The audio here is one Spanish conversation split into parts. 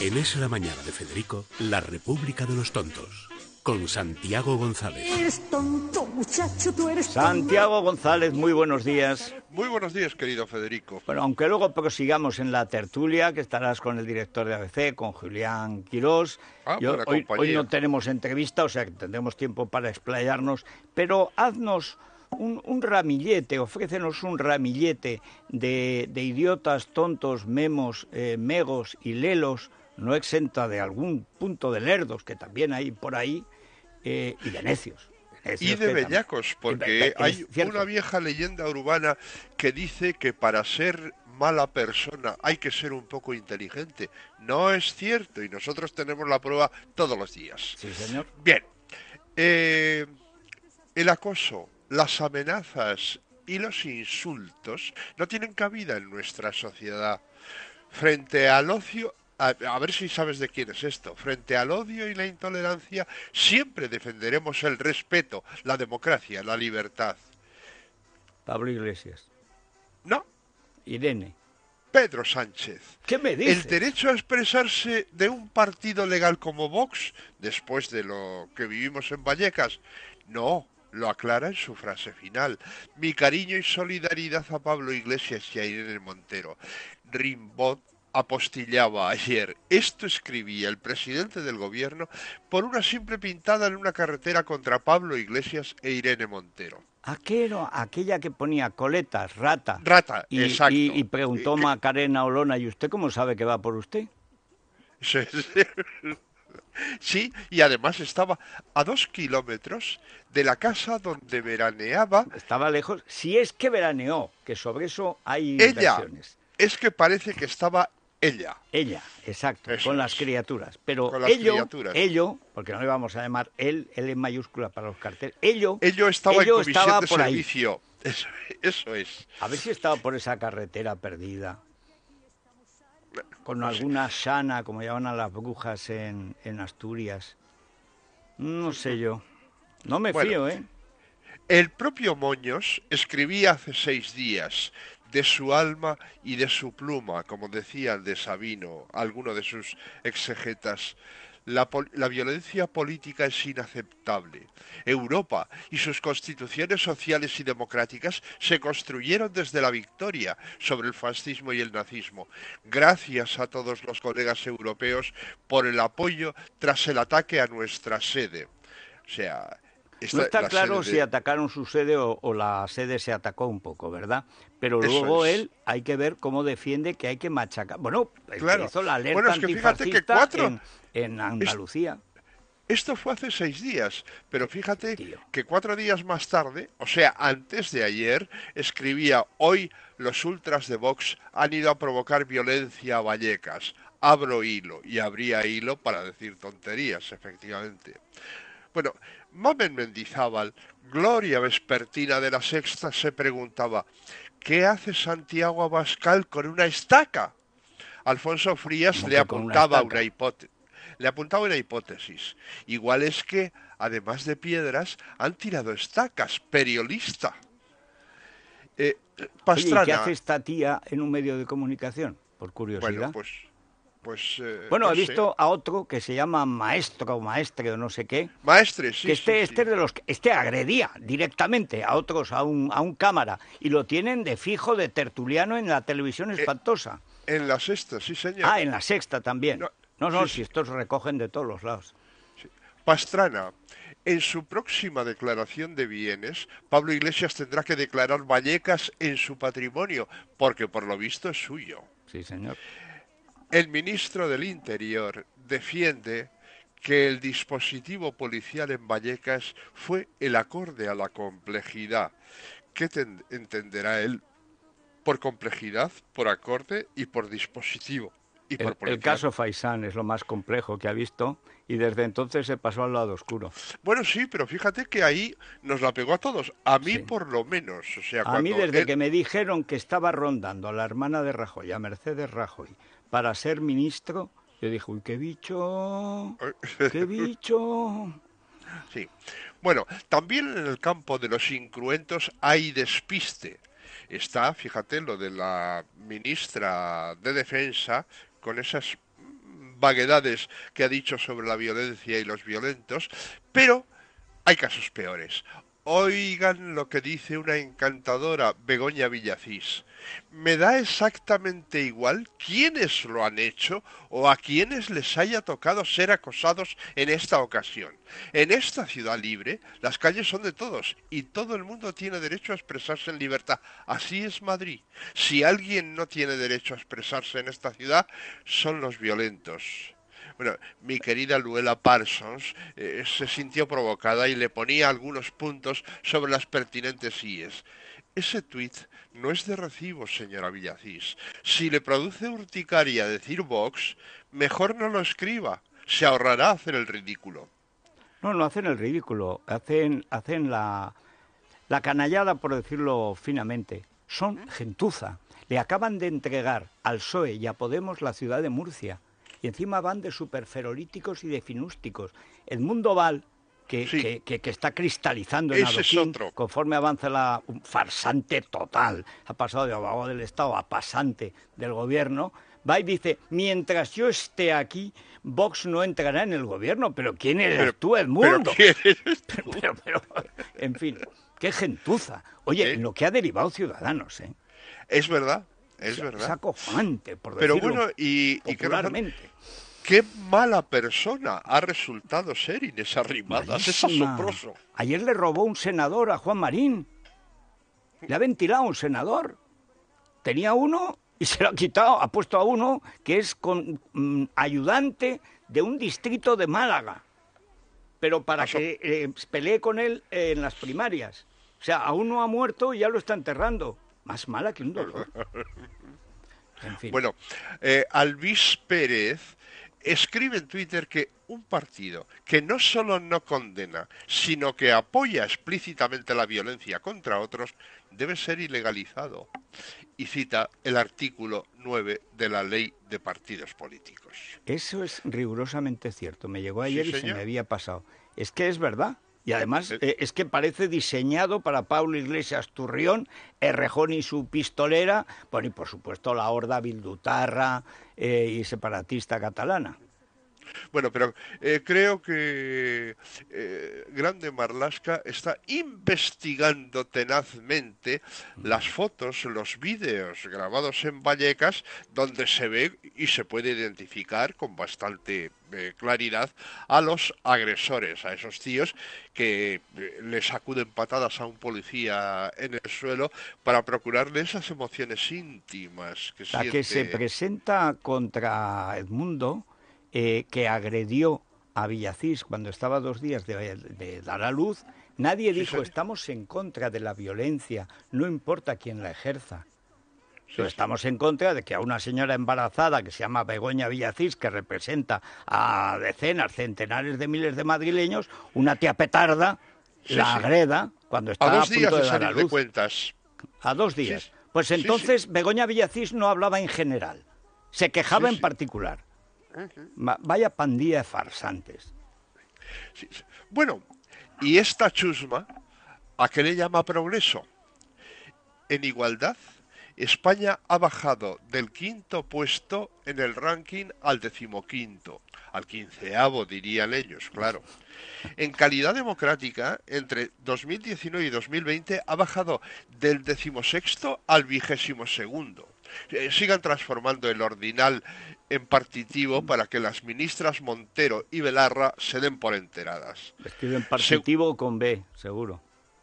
En Es la Mañana de Federico, La República de los Tontos, con Santiago González. Eres tonto, muchacho, tú eres tonto. Santiago González, muy buenos días. Muy buenos días, querido Federico. Bueno, aunque luego prosigamos en la tertulia, que estarás con el director de ABC, con Julián Quirós. Hoy no tenemos entrevista, o sea que tendremos tiempo para explayarnos, pero haznos un ramillete, ofrécenos un ramillete de idiotas, tontos, memos, megos y lelos, no exenta de algún punto de lerdos, que también hay por ahí, y de necios. Y de bellacos, porque hay una vieja leyenda urbana que dice que para ser mala persona hay que ser un poco inteligente. No es cierto, y nosotros tenemos la prueba todos los días. Sí, señor. Bien, el acoso, las amenazas y los insultos no tienen cabida en nuestra sociedad. Frente al ocio, a ver si sabes de quién es esto. Frente al odio y la intolerancia, siempre defenderemos el respeto, la democracia, la libertad. Pablo Iglesias. No. Irene. Pedro Sánchez. ¿Qué me dices? El derecho a expresarse de un partido legal como Vox, después de lo que vivimos en Vallecas, no. Lo aclara en su frase final. Mi cariño y solidaridad a Pablo Iglesias y a Irene Montero. Rimbaud apostillaba ayer. Esto escribía el presidente del gobierno por una simple pintada en una carretera contra Pablo Iglesias e Irene Montero. Aquella que ponía coletas, rata. Rata, exacto. Y preguntó Macarena Olona, ¿y usted cómo sabe que va por usted? Sí, y además estaba a 2 kilómetros de la casa donde veraneaba. Estaba lejos, si es que veraneó, que sobre eso hay versiones. Es que parece que estaba ella. Ella, exacto, Eso con es. Las criaturas. Pero Con las criaturas. ello, porque no le vamos a llamar él en mayúscula para los carteles, ello estaba en comisión de por servicio. Eso es. A ver si estaba por esa carretera perdida. Con alguna sana, como llaman a las brujas en Asturias. No sé yo. No me fío, ¿eh? El propio Moños escribía hace 6 días de su alma y de su pluma, como decía de Sabino, alguno de sus exegetas. La violencia política es inaceptable. Europa y sus constituciones sociales y democráticas se construyeron desde la victoria sobre el fascismo y el nazismo. Gracias a todos los colegas europeos por el apoyo tras el ataque a nuestra sede. O sea, no está claro si atacaron su sede o la sede se atacó un poco, ¿verdad? Pero luego él hay que ver cómo defiende que hay que machacar. Bueno, claro. Hizo la alerta antifascista en Andalucía. Esto fue hace 6 días, pero fíjate que 4 días más tarde, o sea, antes de ayer, escribía: hoy los ultras de Vox han ido a provocar violencia a Vallecas. Abro hilo, y abría hilo para decir tonterías, efectivamente. Bueno, Mamen Mendizábal, Gloria Vespertina de La Sexta, se preguntaba: ¿qué hace Santiago Abascal con una estaca? Alfonso Frías le apuntaba una hipótesis. Igual es que, además de piedras, han tirado estacas. Periodista. Pastrana. Oye, ¿y qué hace esta tía en un medio de comunicación? Por curiosidad. Bueno, he visto a otro que se llama maestro o maestre o no sé qué. Maestre, sí. Que este agredía directamente a otros, a un cámara, y lo tienen de fijo de tertuliano en la televisión espantosa. En La Sexta, sí, señor. En La Sexta también. Si estos recogen de todos los lados. Sí. Pastrana. En su próxima declaración de bienes, Pablo Iglesias tendrá que declarar Vallecas en su patrimonio, porque por lo visto es suyo. Sí, señor. El ministro del Interior defiende que el dispositivo policial en Vallecas fue el acorde a la complejidad. ¿Qué entenderá él por complejidad, por acorde y por dispositivo? Y por el caso Faisán es lo más complejo que ha visto y desde entonces se pasó al lado oscuro. Bueno, sí, pero fíjate que ahí nos la pegó a todos. A mí por lo menos. O sea, a mí desde que me dijeron que estaba rondando a la hermana de Rajoy, a Mercedes Rajoy, para ser ministro, yo dije, uy, qué bicho, qué bicho. Sí. Bueno, también en el campo de los incruentos hay despiste. Está, fíjate, lo de la ministra de Defensa con esas vaguedades que ha dicho sobre la violencia y los violentos, pero hay casos peores. Oigan lo que dice una encantadora Begoña Villacís. Me da exactamente igual quiénes lo han hecho o a quienes les haya tocado ser acosados en esta ocasión. En esta ciudad libre, las calles son de todos y todo el mundo tiene derecho a expresarse en libertad. Así es Madrid. Si alguien no tiene derecho a expresarse en esta ciudad, son los violentos. Bueno, mi querida Luella Parsons se sintió provocada y le ponía algunos puntos sobre las pertinentes íes. Ese tuit no es de recibo, señora Villacís. Si le produce urticaria decir Vox, mejor no lo escriba. Se ahorrará hacer el ridículo. No hacen el ridículo. Hacen la canallada, por decirlo finamente. Son gentuza. Le acaban de entregar al PSOE y a Podemos la ciudad de Murcia. Y encima van de superferolíticos y de finústicos. Edmundo Val, que está cristalizando en adoquín, conforme avanza un farsante total, ha pasado de abogado del Estado a pasante del gobierno, va y dice, mientras yo esté aquí, Vox no entrará en el gobierno. ¿Pero quién eres tú, Edmundo? Pero, en fin, qué gentuza. Oye, lo que ha derivado Ciudadanos, ¿eh? Es verdad. Es acojonante, por decirlo popularmente. Qué mala persona ha resultado ser Inés Arrimadas. Es asombroso. Ayer le robó un senador a Juan Marín. Le ha ventilado un senador. Tenía uno y se lo ha quitado. Ha puesto a uno que es ayudante de un distrito de Málaga. Pero para que pelee con él en las primarias. O sea, aún no ha muerto y ya lo está enterrando. Más mala que un dolor. En fin. Bueno, Alvis Pérez escribe en Twitter que un partido que no solo no condena, sino que apoya explícitamente la violencia contra otros, debe ser ilegalizado. Y cita el artículo 9 de la Ley de Partidos Políticos. Eso es rigurosamente cierto. Me llegó ayer y se me había pasado. Es que es verdad. Y además es que parece diseñado para Pablo Iglesias Turrión, Errejón y su pistolera, bueno, y por supuesto la horda bildutarra y separatista catalana. Bueno, pero creo que Grande Marlaska está investigando tenazmente las fotos, los vídeos grabados en Vallecas, donde se ve y se puede identificar con bastante claridad a los agresores, a esos tíos que le sacuden patadas a un policía en el suelo para procurarle esas emociones íntimas que siente. La que se presenta contra Edmundo, que agredió a Villacís cuando estaba 2 días de dar a luz, nadie dijo, estamos en contra de la violencia, no importa quién la ejerza. Pero estamos en contra de que a una señora embarazada que se llama Begoña Villacís, que representa a decenas, centenares de miles de madrileños, una tía petarda la agreda cuando está a punto de dar a luz. A 2 días. Pues entonces Begoña Villacís no hablaba en general, se quejaba en particular. Vaya pandilla de farsantes. Bueno, y esta chusma, ¿a qué le llama progreso? En igualdad, España ha bajado del 5º puesto en el ranking al 15º, al 15º dirían ellos, claro. En calidad democrática, entre 2019 y 2020 ha bajado del 16º al 22º. Sigan transformando el ordinal en partitivo para que las ministras Montero y Belarra se den por enteradas. Escriben partitivo con B, seguro.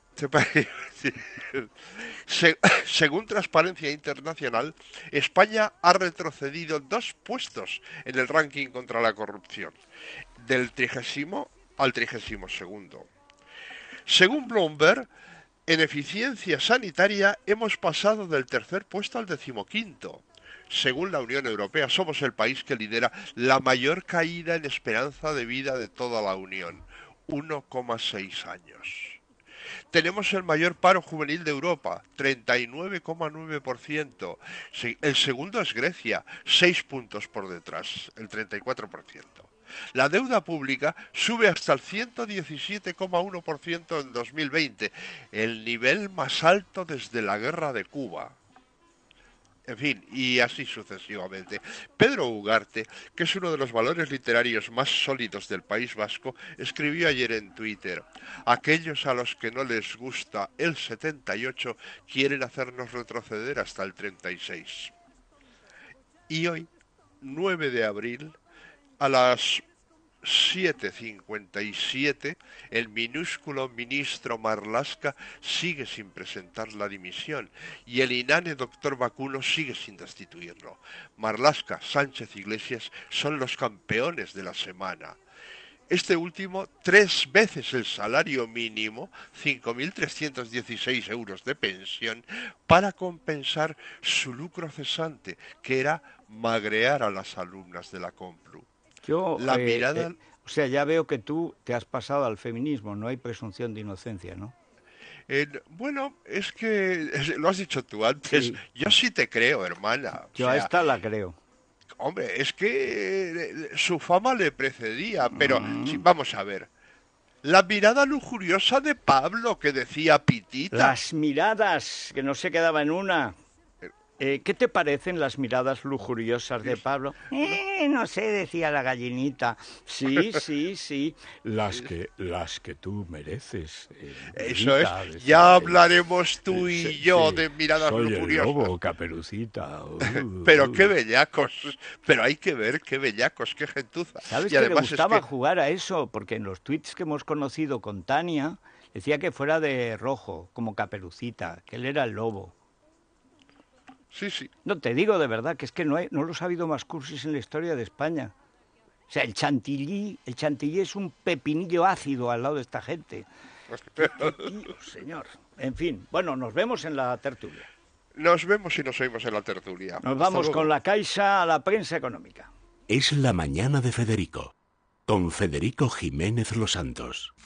Según Transparencia Internacional, España ha retrocedido 2 puestos en el ranking contra la corrupción, del 30º al 32º. Según Bloomberg, en eficiencia sanitaria hemos pasado del 3er puesto al 15º. Según la Unión Europea, somos el país que lidera la mayor caída en esperanza de vida de toda la Unión, 1,6 años. Tenemos el mayor paro juvenil de Europa, 39,9%. El segundo es Grecia, 6 puntos por detrás, el 34%. La deuda pública sube hasta el 117,1% en 2020, el nivel más alto desde la guerra de Cuba. En fin, y así sucesivamente. Pedro Ugarte, que es uno de los valores literarios más sólidos del País Vasco, escribió ayer en Twitter: aquellos a los que no les gusta el 78 quieren hacernos retroceder hasta el 36. Y hoy, 9 de abril, a las 7:57, el minúsculo ministro Marlaska sigue sin presentar la dimisión y el inane doctor Vacuno sigue sin destituirlo. Marlaska, Sánchez Iglesias son los campeones de la semana. Este último, 3 veces el salario mínimo, 5.316 euros de pensión, para compensar su lucro cesante, que era magrear a las alumnas de la Complu. La mirada... o sea, ya veo que tú te has pasado al feminismo, no hay presunción de inocencia, ¿no? Bueno, es que lo has dicho tú antes, sí. Yo sí te creo, hermana. Yo a esta la creo. Hombre, es que su fama le precedía, pero sí, vamos a ver. La mirada lujuriosa de Pablo, que decía Pitita. Las miradas, que no se quedaba en una. ¿Qué te parecen las miradas lujuriosas de Pablo? No sé, decía la gallinita. Sí, sí, sí. Las que tú mereces. Eso es. Ya hablaremos tú y yo de miradas lujuriosas. Soy el lobo, Caperucita. Pero qué bellacos. Pero hay que ver qué bellacos, qué gentuza. ¿Sabes que le gustaba jugar a eso? Porque en los tweets que hemos conocido con Tania, decía que fuera de rojo, como Caperucita, que él era el lobo. Sí, sí. No, te digo de verdad, que es que no los ha habido más cursis en la historia de España. O sea, el chantilly es un pepinillo ácido al lado de esta gente. Dios, señor. En fin, bueno, nos vemos en la tertulia. Nos vemos y nos oímos en la tertulia. Nos vamos con la Caixa a la prensa económica. Es la mañana de Federico, con Federico Jiménez Los Santos.